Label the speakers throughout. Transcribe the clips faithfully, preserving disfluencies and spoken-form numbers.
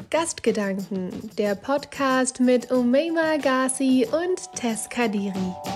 Speaker 1: Gastgedanken, der Podcast mit Umeima Ghazi und Tess Kadiri.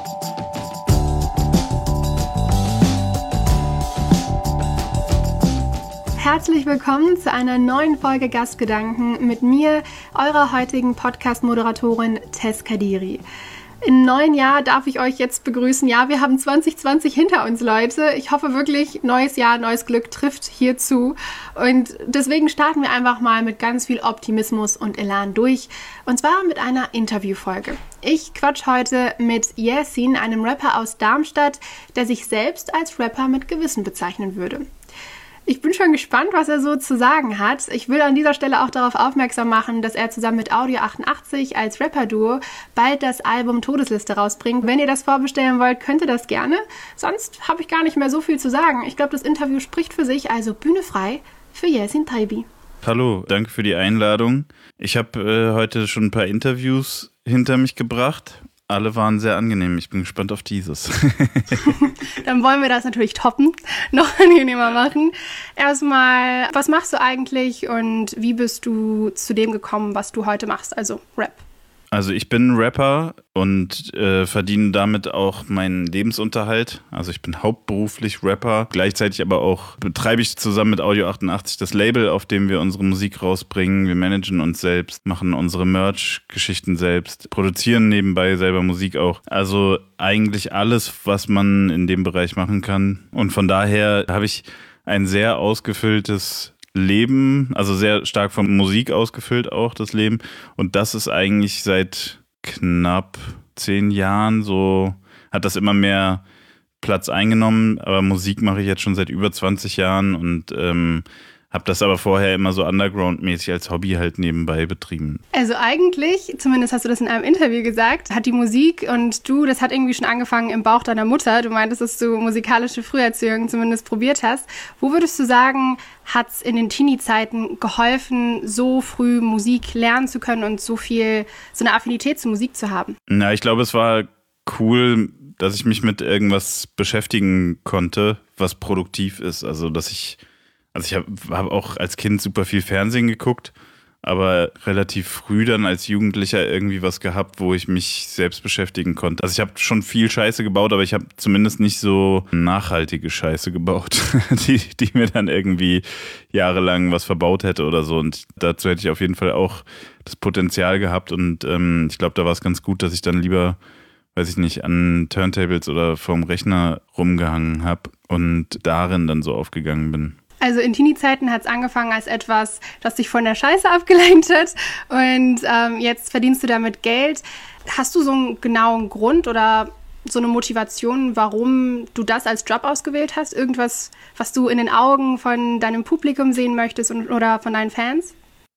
Speaker 1: Herzlich willkommen zu einer neuen Folge Gastgedanken mit mir, eurer heutigen Podcast-Moderatorin Tess Kadiri. Im neuen Jahr darf ich euch jetzt begrüßen. Ja, wir haben zwanzig zwanzig hinter uns, Leute. Ich hoffe wirklich, neues Jahr, neues Glück trifft hier zu. Und deswegen starten wir einfach mal mit ganz viel Optimismus und Elan durch. Und zwar mit einer Interviewfolge. Ich quatsch heute mit Yasin, einem Rapper aus Darmstadt, der sich selbst als Rapper mit Gewissen bezeichnen würde. Ich bin schon gespannt, was er so zu sagen hat. Ich will an dieser Stelle auch darauf aufmerksam machen, dass er zusammen mit Audio achtundachtzig als Rapper-Duo bald das Album Todesliste rausbringt. Wenn ihr das vorbestellen wollt, könnt ihr das gerne. Sonst habe ich gar nicht mehr so viel zu sagen. Ich glaube, das Interview spricht für sich, also Bühne frei für Yasin Taibi.
Speaker 2: Hallo, danke für die Einladung. Ich habe äh, heute schon ein paar Interviews hinter mich gebracht. Alle waren sehr angenehm. Ich bin gespannt auf dieses.
Speaker 1: Dann wollen wir das natürlich toppen, noch angenehmer machen. Erstmal, was machst du eigentlich und wie bist du zu dem gekommen, was du heute machst, also Rap?
Speaker 2: Also ich bin Rapper und äh, verdiene damit auch meinen Lebensunterhalt. Also ich bin hauptberuflich Rapper. Gleichzeitig aber auch betreibe ich zusammen mit Audio achtundachtzig das Label, auf dem wir unsere Musik rausbringen. Wir managen uns selbst, machen unsere Merch-Geschichten selbst, produzieren nebenbei selber Musik auch. Also eigentlich alles, was man in dem Bereich machen kann. Und von daher habe ich ein sehr ausgefülltes Leben, also sehr stark von Musik ausgefüllt auch das Leben, und das ist eigentlich seit knapp zehn Jahren so, hat das immer mehr Platz eingenommen, aber Musik mache ich jetzt schon seit über zwanzig Jahren und ähm, habe das aber vorher immer so underground-mäßig als Hobby halt nebenbei betrieben.
Speaker 1: Also eigentlich, zumindest hast du das in einem Interview gesagt, hat die Musik und du, das hat irgendwie schon angefangen im Bauch deiner Mutter. Du meintest, dass du musikalische Früherziehung zumindest probiert hast. Wo würdest du sagen, hat es in den Teenie-Zeiten geholfen, so früh Musik lernen zu können und so viel, so eine Affinität zur Musik zu haben?
Speaker 2: Na, ich glaube, es war cool, dass ich mich mit irgendwas beschäftigen konnte, was produktiv ist. Also, dass ich Also ich habe hab auch als Kind super viel Fernsehen geguckt, aber relativ früh dann als Jugendlicher irgendwie was gehabt, wo ich mich selbst beschäftigen konnte. Also ich habe schon viel Scheiße gebaut, aber ich habe zumindest nicht so nachhaltige Scheiße gebaut, die, die mir dann irgendwie jahrelang was verbaut hätte oder so. Und dazu hätte ich auf jeden Fall auch das Potenzial gehabt und ähm, ich glaube, da war es ganz gut, dass ich dann lieber, weiß ich nicht, an Turntables oder vorm Rechner rumgehangen habe und darin dann so aufgegangen bin.
Speaker 1: Also in Teenie-Zeiten hat es angefangen als etwas, das dich von der Scheiße abgelenkt hat und ähm, jetzt verdienst du damit Geld. Hast du so einen genauen Grund oder so eine Motivation, warum du das als Job ausgewählt hast? Irgendwas, was du in den Augen von deinem Publikum sehen möchtest und, oder von deinen Fans?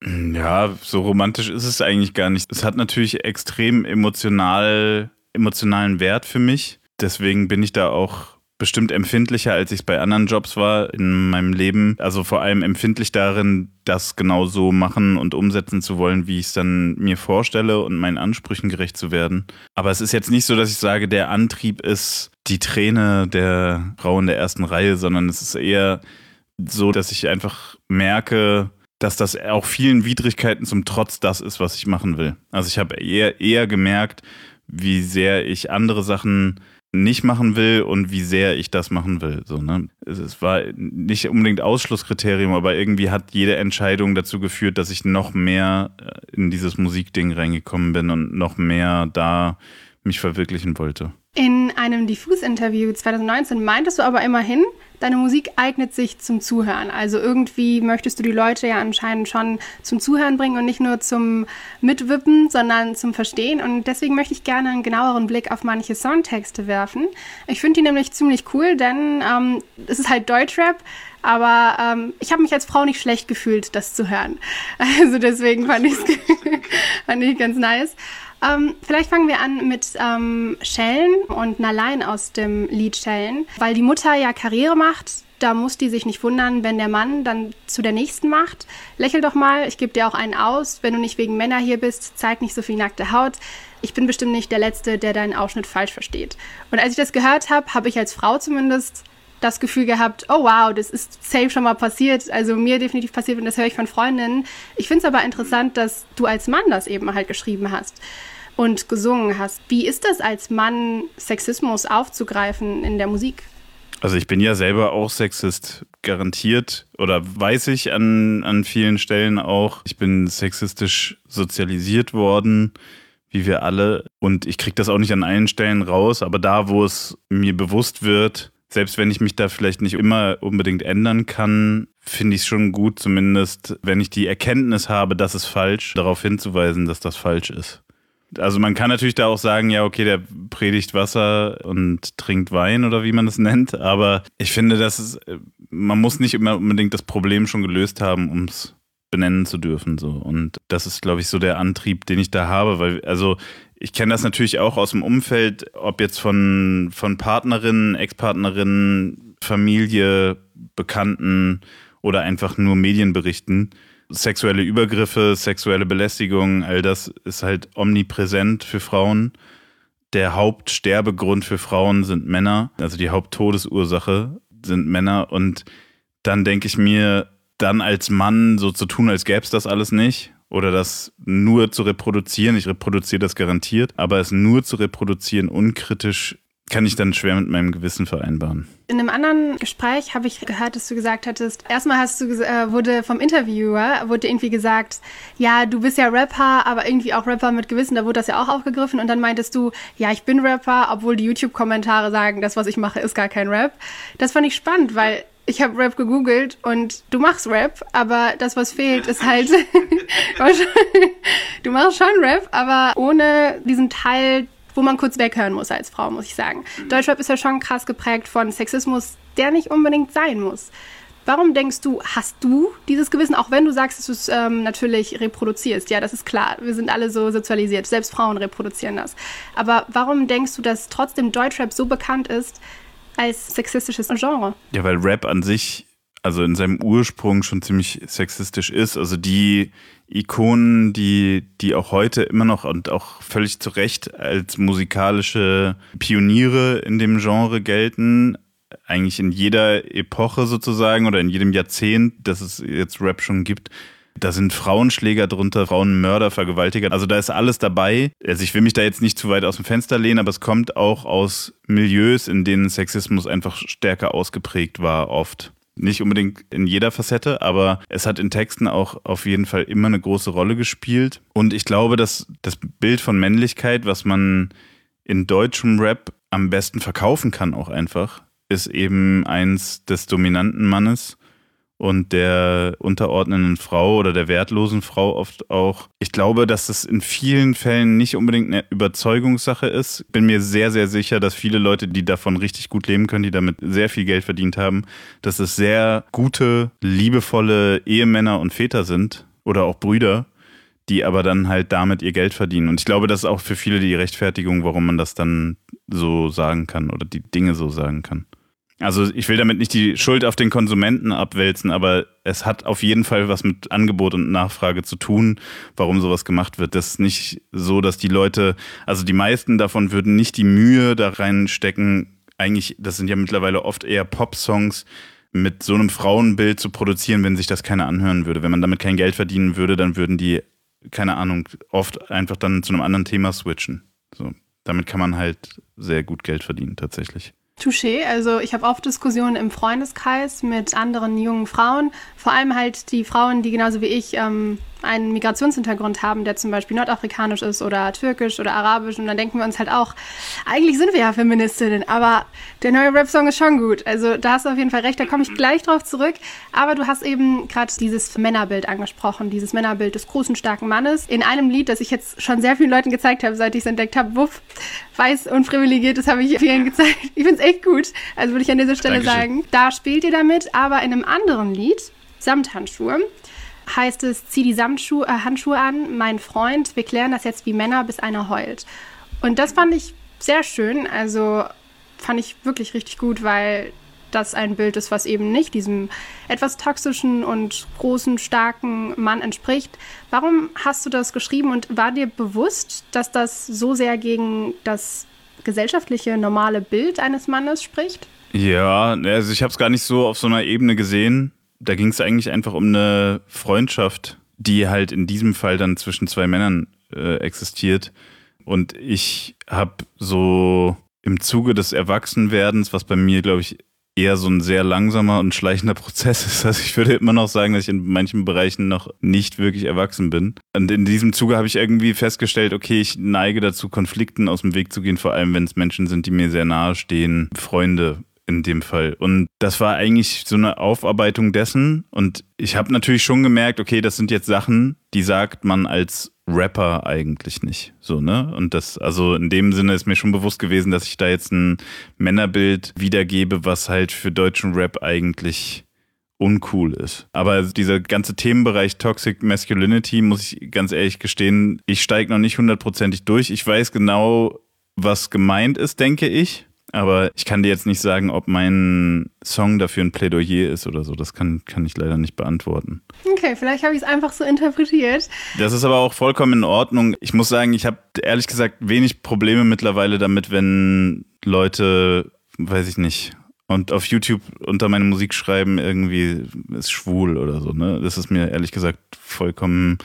Speaker 2: Ja, so romantisch ist es eigentlich gar nicht. Es hat natürlich extrem emotional, emotionalen Wert für mich. Deswegen bin ich da auch bestimmt empfindlicher, als ich es bei anderen Jobs war in meinem Leben. Also vor allem empfindlich darin, das genau so machen und umsetzen zu wollen, wie ich es dann mir vorstelle und meinen Ansprüchen gerecht zu werden. Aber es ist jetzt nicht so, dass ich sage, der Antrieb ist die Träne der Frau in der ersten Reihe, sondern es ist eher so, dass ich einfach merke, dass das auch vielen Widrigkeiten zum Trotz das ist, was ich machen will. Also ich habe eher, eher gemerkt, wie sehr ich andere Sachen nicht machen will und wie sehr ich das machen will. So, ne? es, es war nicht unbedingt Ausschlusskriterium, aber irgendwie hat jede Entscheidung dazu geführt, dass ich noch mehr in dieses Musikding reingekommen bin und noch mehr da mich verwirklichen wollte.
Speaker 1: In einem Diffus-Interview zwanzig neunzehn meintest du aber immerhin, deine Musik eignet sich zum Zuhören. Also irgendwie möchtest du die Leute ja anscheinend schon zum Zuhören bringen und nicht nur zum Mitwippen, sondern zum Verstehen. Und deswegen möchte ich gerne einen genaueren Blick auf manche Songtexte werfen. Ich finde die nämlich ziemlich cool, denn ähm, es ist halt Deutschrap, aber ähm, ich habe mich als Frau nicht schlecht gefühlt, das zu hören. Also deswegen fand ich es ganz nice. Ähm, vielleicht fangen wir an mit ähm, Schellen und einer Line aus dem Lied Schellen, weil die Mutter ja Karriere macht. Da muss die sich nicht wundern, wenn der Mann dann zu der nächsten macht. Lächel doch mal, ich gebe dir auch einen aus. Wenn du nicht wegen Männer hier bist, zeig nicht so viel nackte Haut. Ich bin bestimmt nicht der Letzte, der deinen Ausschnitt falsch versteht. Und als ich das gehört habe, habe ich als Frau zumindest das Gefühl gehabt, oh wow, das ist safe schon mal passiert, also mir definitiv passiert und das höre ich von Freundinnen. Ich finde es aber interessant, dass du als Mann das eben halt geschrieben hast und gesungen hast. Wie ist das als Mann, Sexismus aufzugreifen in der Musik?
Speaker 2: Also ich bin ja selber auch Sexist, garantiert, oder weiß ich an, an vielen Stellen auch. Ich bin sexistisch sozialisiert worden, wie wir alle. Und ich kriege das auch nicht an allen Stellen raus, aber da, wo es mir bewusst wird, selbst wenn ich mich da vielleicht nicht immer unbedingt ändern kann, finde ich es schon gut, zumindest, wenn ich die Erkenntnis habe, das ist falsch, darauf hinzuweisen, dass das falsch ist. Also man kann natürlich da auch sagen, ja okay, der predigt Wasser und trinkt Wein oder wie man es nennt, aber ich finde, dass es, man muss nicht immer unbedingt das Problem schon gelöst haben, um es benennen zu dürfen. So. Und das ist, glaube ich, so der Antrieb, den ich da habe, weil also ich kenne das natürlich auch aus dem Umfeld, ob jetzt von, von Partnerinnen, Ex-Partnerinnen, Familie, Bekannten oder einfach nur Medienberichten. Sexuelle Übergriffe, sexuelle Belästigung, all das ist halt omnipräsent für Frauen. Der Hauptsterbegrund für Frauen sind Männer, also die Haupttodesursache sind Männer. Und dann denke ich mir, dann als Mann so zu tun, als gäbe es das alles nicht oder das nur zu reproduzieren, ich reproduziere das garantiert, aber es nur zu reproduzieren, unkritisch, kann ich dann schwer mit meinem Gewissen vereinbaren.
Speaker 1: In einem anderen Gespräch habe ich gehört, dass du gesagt hattest, erstmal hast du äh, wurde vom Interviewer, wurde irgendwie gesagt, ja, du bist ja Rapper, aber irgendwie auch Rapper mit Gewissen, da wurde das ja auch aufgegriffen und dann meintest du, ja, ich bin Rapper, obwohl die YouTube-Kommentare sagen, das, was ich mache, ist gar kein Rap. Das fand ich spannend, weil ich habe Rap gegoogelt und du machst Rap, aber das, was fehlt, ist halt, du machst schon Rap, aber ohne diesen Teil, wo man kurz weghören muss als Frau, muss ich sagen. Deutschrap ist ja schon krass geprägt von Sexismus, der nicht unbedingt sein muss. Warum denkst du, hast du dieses Gewissen, auch wenn du sagst, dass du es ähm, natürlich reproduzierst? Ja, das ist klar, wir sind alle so sozialisiert, selbst Frauen reproduzieren das. Aber warum denkst du, dass trotzdem Deutschrap so bekannt ist als sexistisches Genre?
Speaker 2: Ja, weil Rap an sich, also in seinem Ursprung schon ziemlich sexistisch ist. Also die Ikonen, die, die auch heute immer noch und auch völlig zu Recht als musikalische Pioniere in dem Genre gelten, eigentlich in jeder Epoche sozusagen oder in jedem Jahrzehnt, das es jetzt Rap schon gibt, da sind Frauenschläger drunter, Frauenmörder, Vergewaltiger. Also da ist alles dabei. Also ich will mich da jetzt nicht zu weit aus dem Fenster lehnen, aber es kommt auch aus Milieus, in denen Sexismus einfach stärker ausgeprägt war oft. Nicht unbedingt in jeder Facette, aber es hat in Texten auch auf jeden Fall immer eine große Rolle gespielt. Und ich glaube, dass das Bild von Männlichkeit, was man in deutschem Rap am besten verkaufen kann auch einfach, ist eben eins des dominanten Mannes und der unterordnenden Frau oder der wertlosen Frau oft auch. Ich glaube, dass es in vielen Fällen nicht unbedingt eine Überzeugungssache ist. Bin mir sehr, sehr sicher, dass viele Leute, die davon richtig gut leben können, die damit sehr viel Geld verdient haben, dass es sehr gute, liebevolle Ehemänner und Väter sind oder auch Brüder, die aber dann halt damit ihr Geld verdienen. Und ich glaube, das ist auch für viele die Rechtfertigung, warum man das dann so sagen kann oder die Dinge so sagen kann. Also ich will damit nicht die Schuld auf den Konsumenten abwälzen, aber es hat auf jeden Fall was mit Angebot und Nachfrage zu tun, warum sowas gemacht wird. Das ist nicht so, dass die Leute, also die meisten davon würden nicht die Mühe da reinstecken, eigentlich, das sind ja mittlerweile oft eher Pop-Songs, mit so einem Frauenbild zu produzieren, wenn sich das keiner anhören würde. Wenn man damit kein Geld verdienen würde, dann würden die, keine Ahnung, oft einfach dann zu einem anderen Thema switchen. So, damit kann man halt sehr gut Geld verdienen, tatsächlich.
Speaker 1: Touché, also ich habe oft Diskussionen im Freundeskreis mit anderen jungen Frauen, vor allem halt die Frauen, die genauso wie ich ähm, einen Migrationshintergrund haben, der zum Beispiel nordafrikanisch ist oder türkisch oder arabisch und dann denken wir uns halt auch, eigentlich sind wir ja Feministinnen, aber der neue Rap-Song ist schon gut, also da hast du auf jeden Fall recht, da komme ich gleich drauf zurück, aber du hast eben gerade dieses Männerbild angesprochen, dieses Männerbild des großen, starken Mannes in einem Lied, das ich jetzt schon sehr vielen Leuten gezeigt habe, seit ich es entdeckt habe, wuff, weiß und privilegiert, das habe ich vielen gezeigt, ich finde es echt gut, also würde ich an dieser Stelle Dankeschön. sagen, da spielt ihr damit, aber in einem anderen Lied, Samthandschuhe, heißt es, zieh die Samtschuhe, äh, Handschuhe an, mein Freund, wir klären das jetzt wie Männer, bis einer heult. Und das fand ich sehr schön, also fand ich wirklich richtig gut, weil das ein Bild ist, was eben nicht diesem etwas toxischen und großen, starken Mann entspricht. Warum hast du das geschrieben und war dir bewusst, dass das so sehr gegen das gesellschaftliche, normale Bild eines Mannes spricht?
Speaker 2: Ja, also ich habe es gar nicht so auf so einer Ebene gesehen. Da ging es eigentlich einfach um eine Freundschaft, die halt in diesem Fall dann zwischen zwei Männern äh, existiert. Und ich habe so im Zuge des Erwachsenwerdens, was bei mir, glaube ich, eher so ein sehr langsamer und schleichender Prozess ist. Also ich würde immer noch sagen, dass ich in manchen Bereichen noch nicht wirklich erwachsen bin. Und in diesem Zuge habe ich irgendwie festgestellt, okay, ich neige dazu, Konflikten aus dem Weg zu gehen, vor allem wenn es Menschen sind, die mir sehr nahe stehen, Freunde in dem Fall. Und das war eigentlich so eine Aufarbeitung dessen. Und ich habe natürlich schon gemerkt, okay, das sind jetzt Sachen, die sagt man als Rapper eigentlich nicht. So, ne? Und das, also in dem Sinne ist mir schon bewusst gewesen, dass ich da jetzt ein Männerbild wiedergebe, was halt für deutschen Rap eigentlich uncool ist. Aber dieser ganze Themenbereich Toxic Masculinity, muss ich ganz ehrlich gestehen, ich steige noch nicht hundertprozentig durch. Ich weiß genau, was gemeint ist, denke ich. Aber ich kann dir jetzt nicht sagen, ob mein Song dafür ein Plädoyer ist oder so. Das kann, kann ich leider nicht beantworten.
Speaker 1: Okay, vielleicht habe ich es einfach so interpretiert.
Speaker 2: Das ist aber auch vollkommen in Ordnung. Ich muss sagen, ich habe ehrlich gesagt wenig Probleme mittlerweile damit, wenn Leute, weiß ich nicht, und auf YouTube unter meine Musik schreiben, irgendwie ist schwul oder so. Ne? Das ist mir ehrlich gesagt vollkommen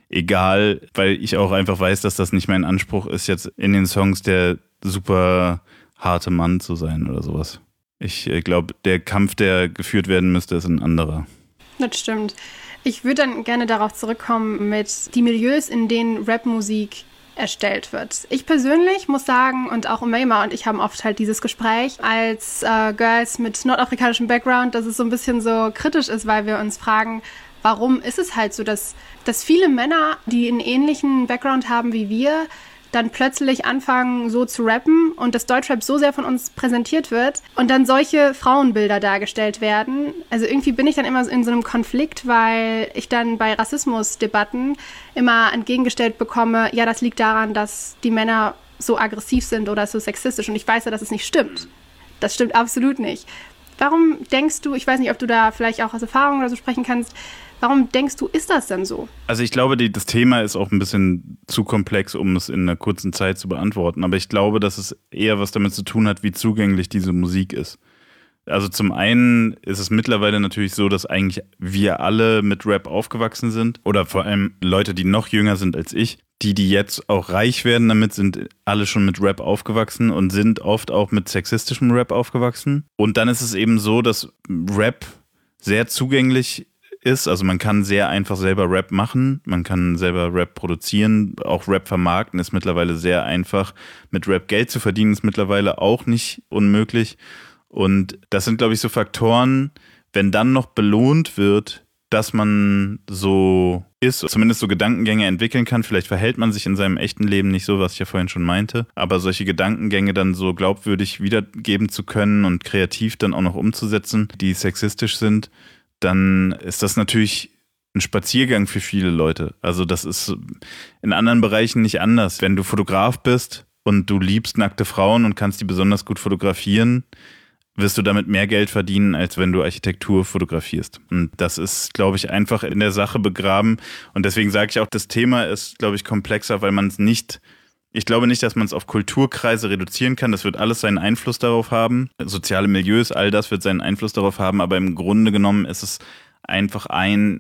Speaker 2: egal, weil ich auch einfach weiß, dass das nicht mein Anspruch ist, jetzt in den Songs der super harte Mann zu sein oder sowas. Ich äh, glaube, der Kampf, der geführt werden müsste, ist ein anderer.
Speaker 1: Das stimmt. Ich würde dann gerne darauf zurückkommen mit die Milieus, in denen Rapmusik erstellt wird. Ich persönlich muss sagen, und auch Umayma und ich haben oft halt dieses Gespräch als äh, Girls mit nordafrikanischem Background, dass es so ein bisschen so kritisch ist, weil wir uns fragen, warum ist es halt so, dass, dass viele Männer, die einen ähnlichen Background haben wie wir, dann plötzlich anfangen so zu rappen und das Deutschrap so sehr von uns präsentiert wird und dann solche Frauenbilder dargestellt werden. Also irgendwie bin ich dann immer in so einem Konflikt, weil ich dann bei Rassismusdebatten immer entgegengestellt bekomme, ja, das liegt daran, dass die Männer so aggressiv sind oder so sexistisch. Und ich weiß ja, dass es nicht stimmt. Das stimmt absolut nicht. Warum denkst du, ich weiß nicht, ob du da vielleicht auch aus Erfahrung oder so sprechen kannst, warum denkst du, ist das denn so?
Speaker 2: Also ich glaube, die, das Thema ist auch ein bisschen zu komplex, um es in einer kurzen Zeit zu beantworten. Aber ich glaube, dass es eher was damit zu tun hat, wie zugänglich diese Musik ist. Also zum einen ist es mittlerweile natürlich so, dass eigentlich wir alle mit Rap aufgewachsen sind. Oder vor allem Leute, die noch jünger sind als ich. Die, die jetzt auch reich werden damit, sind alle schon mit Rap aufgewachsen und sind oft auch mit sexistischem Rap aufgewachsen. Und dann ist es eben so, dass Rap sehr zugänglich ist. Also man kann sehr einfach selber Rap machen, man kann selber Rap produzieren, auch Rap vermarkten ist mittlerweile sehr einfach. Mit Rap Geld zu verdienen ist mittlerweile auch nicht unmöglich. Und das sind, glaube ich, so Faktoren, wenn dann noch belohnt wird, dass man so ist, zumindest so Gedankengänge entwickeln kann. Vielleicht verhält man sich in seinem echten Leben nicht so, was ich ja vorhin schon meinte. Aber solche Gedankengänge dann so glaubwürdig wiedergeben zu können und kreativ dann auch noch umzusetzen, die sexistisch sind, dann ist das natürlich ein Spaziergang für viele Leute. Also das ist in anderen Bereichen nicht anders. Wenn du Fotograf bist und du liebst nackte Frauen und kannst die besonders gut fotografieren, wirst du damit mehr Geld verdienen, als wenn du Architektur fotografierst. Und das ist, glaube ich, einfach in der Sache begraben. Und deswegen sage ich auch, das Thema ist, glaube ich, komplexer, weil man es nicht, ich glaube nicht, dass man es auf Kulturkreise reduzieren kann. Das wird alles seinen Einfluss darauf haben. Soziale Milieus, all das wird seinen Einfluss darauf haben. Aber im Grunde genommen ist es einfach ein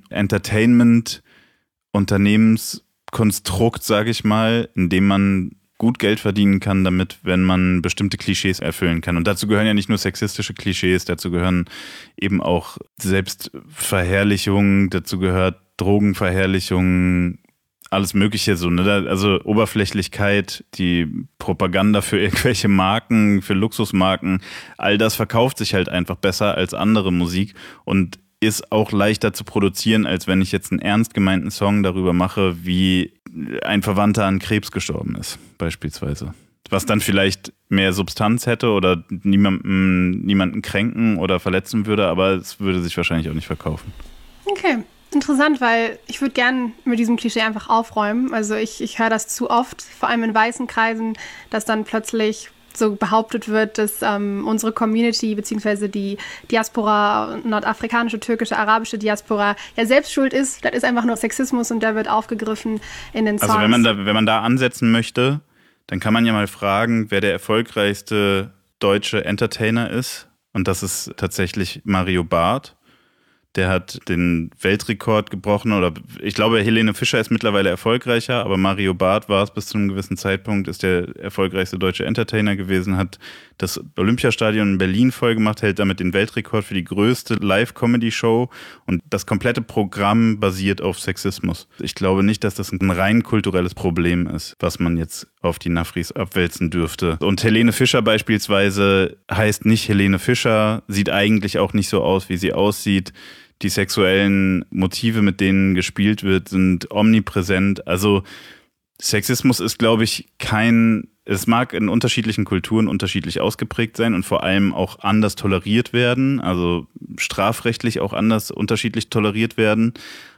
Speaker 2: Entertainment-Unternehmenskonstrukt, sage ich mal, in dem man gut Geld verdienen kann damit, wenn man bestimmte Klischees erfüllen kann. Und dazu gehören ja nicht nur sexistische Klischees, dazu gehören eben auch Selbstverherrlichung, dazu gehört Drogenverherrlichung, alles Mögliche so, ne? Also Oberflächlichkeit, die Propaganda für irgendwelche Marken, für Luxusmarken, all das verkauft sich halt einfach besser als andere Musik und ist auch leichter zu produzieren, als wenn ich jetzt einen ernst gemeinten Song darüber mache, wie ein Verwandter an Krebs gestorben ist, beispielsweise. Was dann vielleicht mehr Substanz hätte oder niemanden, niemanden kränken oder verletzen würde, aber es würde sich wahrscheinlich auch nicht verkaufen.
Speaker 1: Okay, interessant, weil ich würde gern mit diesem Klischee einfach aufräumen. Also ich, ich höre das zu oft, vor allem in weißen Kreisen, dass dann plötzlich so behauptet wird, dass ähm, unsere Community beziehungsweise die Diaspora, nordafrikanische, türkische, arabische Diaspora ja selbst schuld ist. Das ist einfach nur Sexismus und der wird aufgegriffen in den Songs.
Speaker 2: Also wenn man da, wenn man da ansetzen möchte, dann kann man ja mal fragen, wer der erfolgreichste deutsche Entertainer ist Und das ist tatsächlich Mario Barth. Der hat den Weltrekord gebrochen, oder ich glaube, Helene Fischer ist mittlerweile erfolgreicher, aber Mario Barth war es bis zu einem gewissen Zeitpunkt, ist der erfolgreichste deutsche Entertainer gewesen, hat das Olympiastadion in Berlin vollgemacht, hält damit den Weltrekord für die größte Live-Comedy-Show und das komplette Programm basiert auf Sexismus. Ich glaube nicht, dass das ein rein kulturelles Problem ist, was man jetzt auf die Nafris abwälzen dürfte. Und Helene Fischer beispielsweise heißt nicht Helene Fischer, sieht eigentlich auch nicht so aus, wie sie aussieht. Die sexuellen Motive, mit denen gespielt wird, sind omnipräsent. Also Sexismus ist, glaube ich, kein, es mag in unterschiedlichen Kulturen unterschiedlich ausgeprägt sein und vor allem auch anders toleriert werden, also strafrechtlich auch anders unterschiedlich toleriert werden.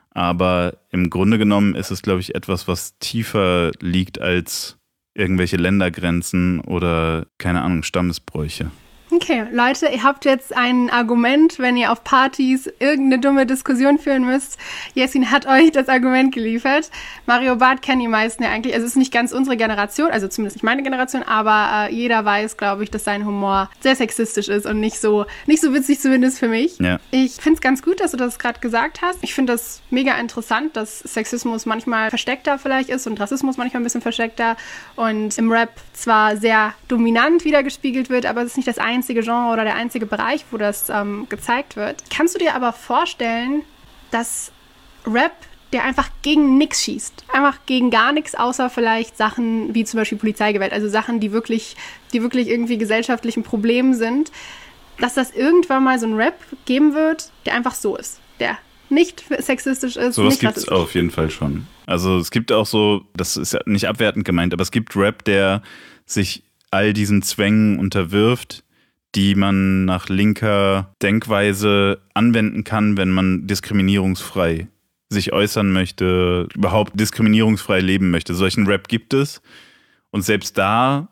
Speaker 2: Aber im Grunde genommen ist es, glaube ich, etwas, was tiefer liegt als irgendwelche Ländergrenzen oder, keine Ahnung, Stammesbräuche.
Speaker 1: Okay, Leute, ihr habt jetzt ein Argument, wenn ihr auf Partys irgendeine dumme Diskussion führen müsst. Jessin hat euch das Argument geliefert. Mario Barth kennen die meisten ja eigentlich. Also es ist nicht ganz unsere Generation, also zumindest nicht meine Generation, aber äh, jeder weiß, glaube ich, dass sein Humor sehr sexistisch ist und nicht so nicht so witzig, zumindest für mich.
Speaker 2: Ja.
Speaker 1: Ich finde es ganz gut, dass du das gerade gesagt hast. Ich finde das mega interessant, dass Sexismus manchmal versteckter vielleicht ist und Rassismus manchmal ein bisschen versteckter und im Rap zwar sehr dominant wiedergespiegelt wird, aber es ist nicht das einzige Genre oder der einzige Bereich, wo das ähm, gezeigt wird. Kannst du dir aber vorstellen, dass Rap, der einfach gegen nichts schießt, einfach gegen gar nichts, außer vielleicht Sachen wie zum Beispiel Polizeigewalt, also Sachen, die wirklich, die wirklich irgendwie gesellschaftlichen Problemen sind, dass das irgendwann mal so einen Rap geben wird, der einfach so ist, der nicht sexistisch ist.
Speaker 2: Sowas gibt es auf jeden Fall schon. Also es gibt auch so, das ist ja nicht abwertend gemeint, aber es gibt Rap, der sich all diesen Zwängen unterwirft, die man nach linker Denkweise anwenden kann, wenn man diskriminierungsfrei sich äußern möchte, überhaupt diskriminierungsfrei leben möchte. Solchen Rap gibt es und selbst da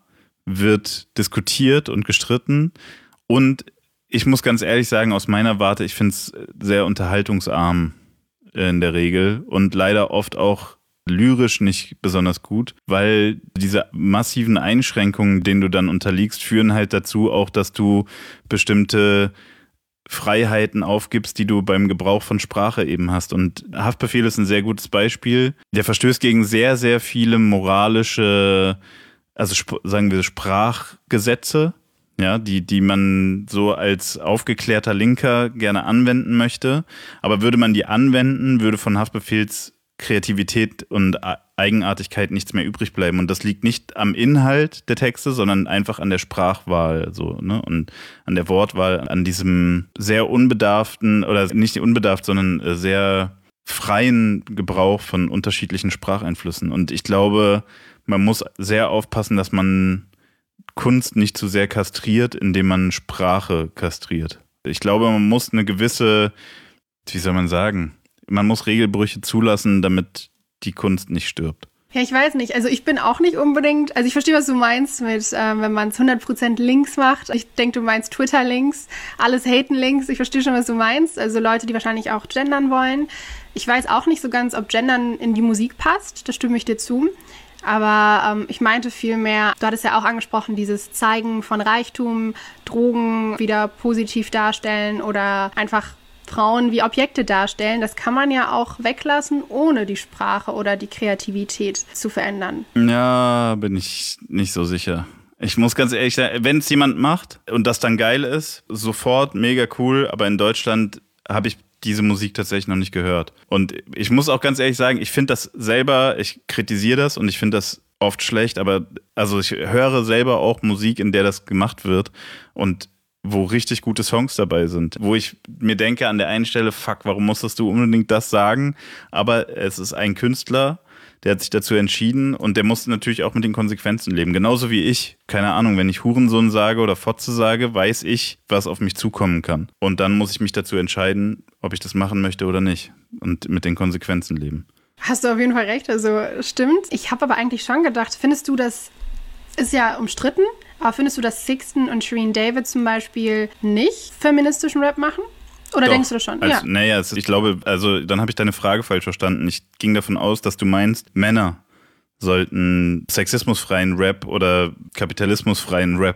Speaker 2: wird diskutiert und gestritten und ich muss ganz ehrlich sagen, aus meiner Warte, ich finde es sehr unterhaltungsarm in der Regel und leider oft auch lyrisch nicht besonders gut, weil diese massiven Einschränkungen, denen du dann unterliegst, führen halt dazu auch, dass du bestimmte Freiheiten aufgibst, die du beim Gebrauch von Sprache eben hast. Und Haftbefehl ist ein sehr gutes Beispiel. Der verstößt gegen sehr, sehr viele moralische, also sagen wir Sprachgesetze, ja, die, die man so als aufgeklärter Linker gerne anwenden möchte. Aber würde man die anwenden, würde von Haftbefehls Kreativität und Eigenartigkeit nichts mehr übrig bleiben. Und das liegt nicht am Inhalt der Texte, sondern einfach an der Sprachwahl so, ne? Und an der Wortwahl, an diesem sehr unbedarften, oder nicht unbedarft, sondern sehr freien Gebrauch von unterschiedlichen Spracheinflüssen. Und ich glaube, man muss sehr aufpassen, dass man Kunst nicht zu sehr kastriert, indem man Sprache kastriert. Ich glaube, man muss eine gewisse, wie soll man sagen, man muss Regelbrüche zulassen, damit die Kunst nicht stirbt.
Speaker 1: Ja, ich weiß nicht. Also ich bin auch nicht unbedingt, also ich verstehe, was du meinst mit, ähm, wenn man es hundert Prozent Links macht. Ich denke, du meinst Twitter-Links, alles Haten-Links. Ich verstehe schon, was du meinst. Also Leute, die wahrscheinlich auch gendern wollen. Ich weiß auch nicht so ganz, ob Gendern in die Musik passt. Da stimme ich dir zu. Aber ähm, ich meinte vielmehr, du hattest ja auch angesprochen, dieses Zeigen von Reichtum, Drogen wieder positiv darstellen oder einfach Frauen wie Objekte darstellen, das kann man ja auch weglassen, ohne die Sprache oder die Kreativität zu verändern.
Speaker 2: Ja, bin ich nicht so sicher. Ich muss ganz ehrlich sagen, wenn es jemand macht und das dann geil ist, sofort mega cool, aber in Deutschland habe ich diese Musik tatsächlich noch nicht gehört. Und ich muss auch ganz ehrlich sagen, ich finde das selber, ich kritisiere das und ich finde das oft schlecht, aber also ich höre selber auch Musik, in der das gemacht wird und wo richtig gute Songs dabei sind, wo ich mir denke an der einen Stelle, fuck, warum musstest du unbedingt das sagen? Aber es ist ein Künstler, der hat sich dazu entschieden und der muss natürlich auch mit den Konsequenzen leben. Genauso wie ich, keine Ahnung, wenn ich Hurensohn sage oder Fotze sage, weiß ich, was auf mich zukommen kann. Und dann muss ich mich dazu entscheiden, ob ich das machen möchte oder nicht und mit den Konsequenzen leben.
Speaker 1: Hast du auf jeden Fall recht, also stimmt. Ich habe aber eigentlich schon gedacht, findest du, das ist ja umstritten, aber findest du, dass Sixten und Shirin David zum Beispiel nicht feministischen Rap machen? Oder
Speaker 2: Doch,
Speaker 1: denkst du das schon?
Speaker 2: Also,
Speaker 1: ja.
Speaker 2: Naja, ich glaube, also dann habe ich deine Frage falsch verstanden. Ich ging davon aus, dass du meinst, Männer sollten sexismusfreien Rap oder kapitalismusfreien Rap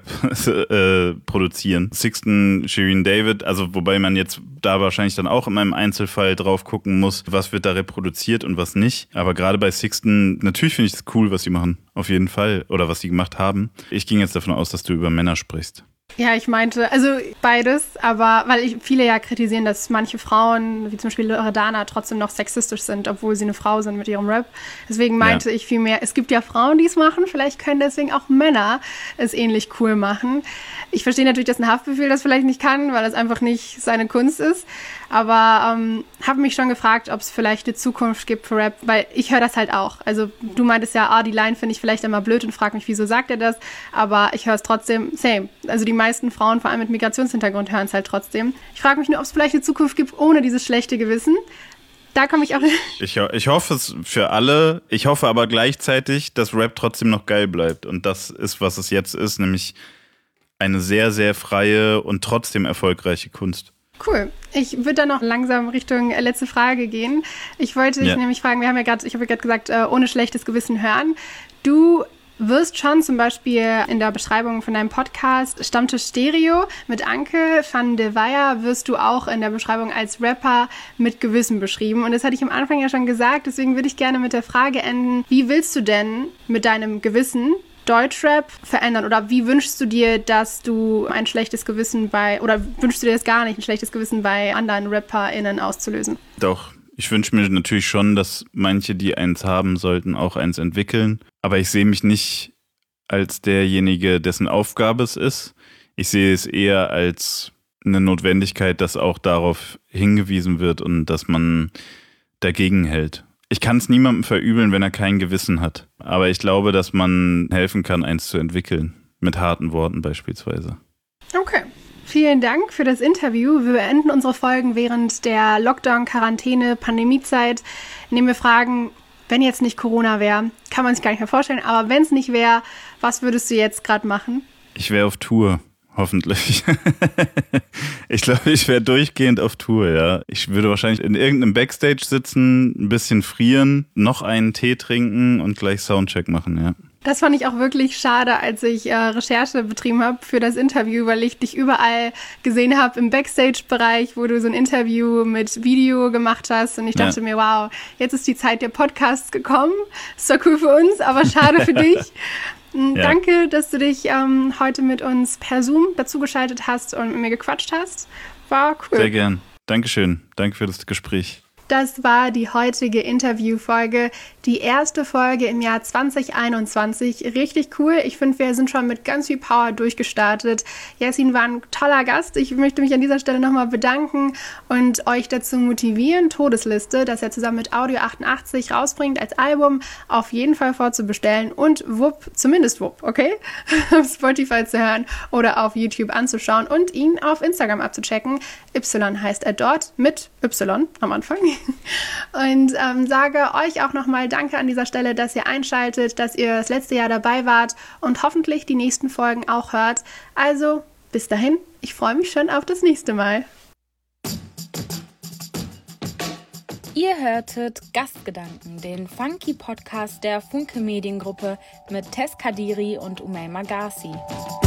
Speaker 2: äh, produzieren. Sixten, Shirin David, also wobei man jetzt da wahrscheinlich dann auch in meinem Einzelfall drauf gucken muss, was wird da reproduziert und was nicht. Aber gerade bei Sixten, natürlich finde ich es cool, was sie machen, auf jeden Fall, oder was sie gemacht haben. Ich ging jetzt davon aus, dass du über Männer sprichst.
Speaker 1: Ja, ich meinte, also beides, aber weil ich, viele ja kritisieren, dass manche Frauen, wie zum Beispiel Loredana, trotzdem noch sexistisch sind, obwohl sie eine Frau sind mit ihrem Rap. Deswegen meinte ja. ich vielmehr, es gibt ja Frauen, die es machen, vielleicht können deswegen auch Männer es ähnlich cool machen. Ich verstehe natürlich, dass ein Haftbefehl das vielleicht nicht kann, weil das einfach nicht seine Kunst ist, aber ähm, habe mich schon gefragt, ob es vielleicht eine Zukunft gibt für Rap, weil ich höre das halt auch. Also du meintest ja, ah, die Line finde ich vielleicht immer blöd und frag mich, wieso sagt er das, aber ich höre es trotzdem, same. Also die meisten Frauen, vor allem mit Migrationshintergrund, hören es halt trotzdem. Ich frage mich nur, ob es vielleicht eine Zukunft gibt ohne dieses schlechte Gewissen. Da komme ich auch...
Speaker 2: Ich, ich hoffe es für alle. Ich hoffe aber gleichzeitig, dass Rap trotzdem noch geil bleibt. Und das ist, was es jetzt ist, nämlich eine sehr, sehr freie und trotzdem erfolgreiche Kunst.
Speaker 1: Cool. Ich würde dann noch langsam Richtung letzte Frage gehen. Ich wollte dich ja. nämlich fragen, wir haben ja gerade, ich habe ja gerade gesagt, äh, ohne schlechtes Gewissen hören. Du wirst schon zum Beispiel in der Beschreibung von deinem Podcast Stammtisch Stereo mit Anke van de Weyer wirst du auch in der Beschreibung als Rapper mit Gewissen beschrieben. Und das hatte ich am Anfang ja schon gesagt, deswegen würde ich gerne mit der Frage enden, wie willst du denn mit deinem Gewissen Deutschrap verändern? Oder wie wünschst du dir, dass du ein schlechtes Gewissen bei, oder wünschst du dir das gar nicht, ein schlechtes Gewissen bei anderen RapperInnen auszulösen?
Speaker 2: Doch. Ich wünsche mir natürlich schon, dass manche, die eins haben sollten, auch eins entwickeln. Aber ich sehe mich nicht als derjenige, dessen Aufgabe es ist. Ich sehe es eher als eine Notwendigkeit, dass auch darauf hingewiesen wird und dass man dagegen hält. Ich kann es niemandem verübeln, wenn er kein Gewissen hat. Aber ich glaube, dass man helfen kann, eins zu entwickeln. Mit harten Worten beispielsweise.
Speaker 1: Okay. Vielen Dank für das Interview. Wir beenden unsere Folgen während der Lockdown-, Quarantäne-, Pandemiezeit, indem wir fragen, wenn jetzt nicht Corona wäre, kann man sich gar nicht mehr vorstellen, aber wenn es nicht wäre, was würdest du jetzt gerade machen?
Speaker 2: Ich wäre auf Tour, hoffentlich. Ich glaube, ich wäre durchgehend auf Tour, ja. Ich würde wahrscheinlich in irgendeinem Backstage sitzen, ein bisschen frieren, noch einen Tee trinken und gleich Soundcheck machen, ja.
Speaker 1: Das fand ich auch wirklich schade, als ich äh, Recherche betrieben habe für das Interview, weil ich dich überall gesehen habe im Backstage-Bereich, wo du so ein Interview mit Video gemacht hast. Und ich dachte ja. mir, wow, jetzt ist die Zeit der Podcasts gekommen. Ist doch cool für uns, aber schade für dich. Ja. Danke, dass du dich ähm, heute mit uns per Zoom dazugeschaltet hast und mit mir gequatscht hast. War cool.
Speaker 2: Sehr gern. Dankeschön. Danke für das Gespräch.
Speaker 1: Das war die heutige Interviewfolge, die erste Folge im Jahr zwanzig einundzwanzig. Richtig cool. Ich finde, wir sind schon mit ganz viel Power durchgestartet. Yasin war ein toller Gast. Ich möchte mich an dieser Stelle nochmal bedanken und euch dazu motivieren, Todesliste, das er zusammen mit Audio achtundachtzig rausbringt, als Album auf jeden Fall vorzubestellen und wupp, zumindest wupp, okay? Auf Spotify zu hören oder auf YouTube anzuschauen und ihn auf Instagram abzuchecken. Y heißt er dort mit Y am Anfang. Und ähm, sage euch auch nochmal Danke an dieser Stelle, dass ihr einschaltet, dass ihr das letzte Jahr dabei wart und hoffentlich die nächsten Folgen auch hört. Also bis dahin, ich freue mich schon auf das nächste Mal.
Speaker 3: Ihr hörtet Gastgedanken, den Funky-Podcast der Funke Mediengruppe mit Tess Kadiri und Umayma Ghazi.